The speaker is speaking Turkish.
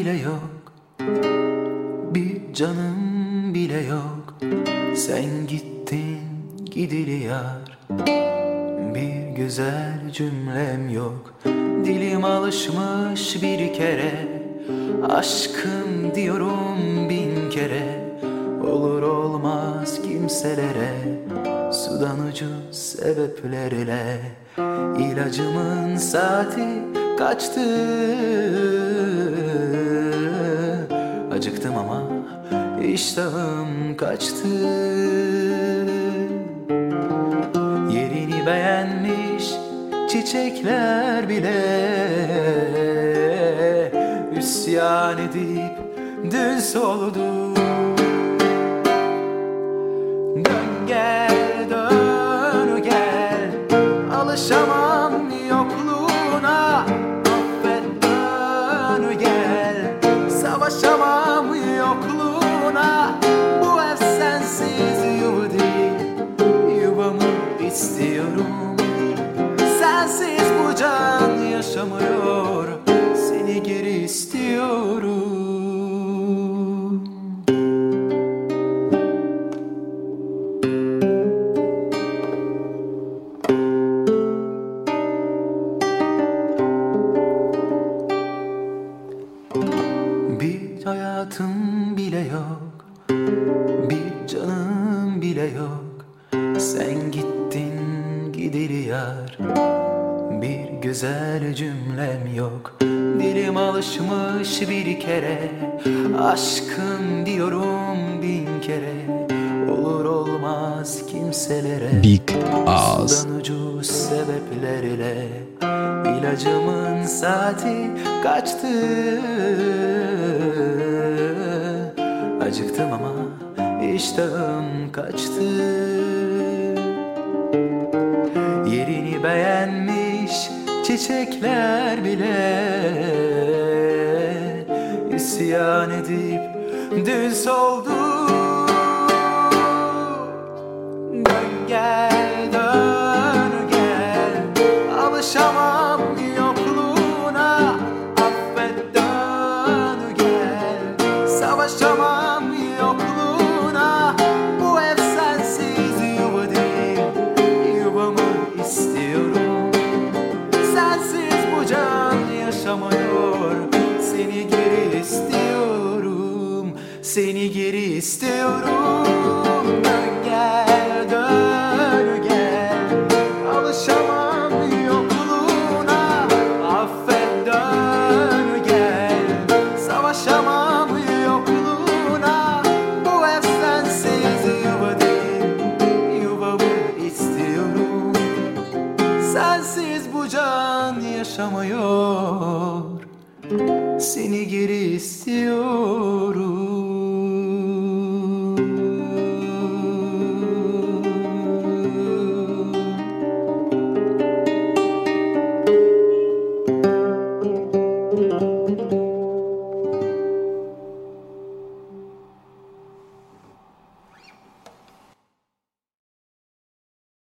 bile yok, bir canım bile yok. Sen gittin gideli yar, bir güzel cümlem yok. Dilim alışmış bir kere, aşkım diyorum bin kere. Olur olmaz kimselere, sudan ucu sebeplerle. İlacımın saati kaçtı, acıktım ama iştahım kaçtı. Yerini beğenmiş çiçekler bile üsyan edip dün soldu. Dön gel, dön gel, alışamam yokluğuna. Affet, dön gel, savaşamam yokluğuna. Bu ev sensiz yuva değil, yuvamı istiyorum. Sensiz bu can yaşamıyor, seni geri istiyorum. Bir hayatım bile yok, bir canım bile yok. Sen gittin gideli yar, bir güzel cümlem yok. Dilim alışmış bir kere, aşkım diyorum bin kere. Olur olmaz kimselere, Big Ağız. sudan ucu sebeplerle. İlacımın saati kaçtı, acıktım ama iştahım kaçtı. Yerini beğenmiş çiçekler bile isyan edip dün soldu. Dön gel, dön gel, alışamam yokluğuna. Affet, dön gel, savaşamam yokluğuna. Bu ev sensiz yuva değil, yuvamı istiyorum. Sensiz bu can yaşamıyor, seni geri istiyorum. Seni geri istiyorum. Dön gel, dön gel, alışamam yokluğuna. Affet, dön gel, savaşamam yokluğuna. Bu ev sensiz yuva değil, yuvamı istiyorum. Sensiz bu can yaşamıyor, seni geri istiyorum.